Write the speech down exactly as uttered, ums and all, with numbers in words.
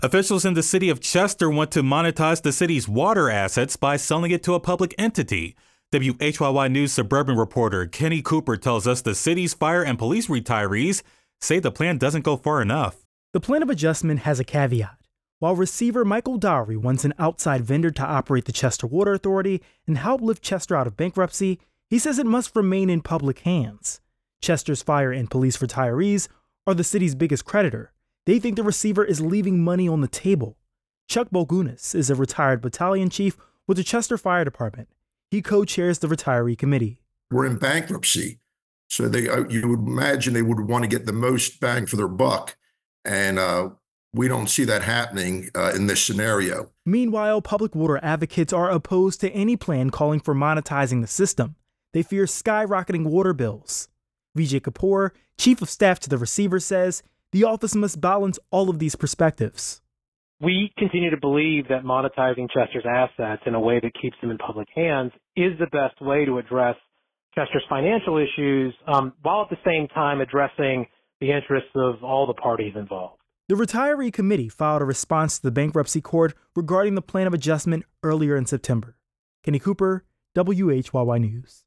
Officials in the city of Chester want to monetize the city's water assets by selling it to a public entity. W H Y Y News suburban reporter Kenny Cooper tells us the city's fire and police retirees say the plan doesn't go far enough. The plan of adjustment has a caveat. While receiver Michael Dowry wants an outside vendor to operate the Chester Water Authority and help lift Chester out of bankruptcy, he says it must remain in public hands. Chester's fire and police retirees are the city's biggest creditor. They think the receiver is leaving money on the table. Chuck Bogunis is a retired battalion chief with the Chester Fire Department. He co-chairs the retiree committee. We're in bankruptcy, so they you would imagine they would want to get the most bang for their buck, and uh, we don't see that happening uh, in this scenario. Meanwhile, public water advocates are opposed to any plan calling for monetizing the system. They fear skyrocketing water bills. Vijay Kapoor, chief of staff to the receiver, says the office must balance all of these perspectives. We continue to believe that monetizing Chester's assets in a way that keeps them in public hands is the best way to address Chester's financial issues, um, while at the same time addressing the interests of all the parties involved. The retiree committee filed a response to the bankruptcy court regarding the plan of adjustment earlier in September. Kenny Cooper, W H Y Y News.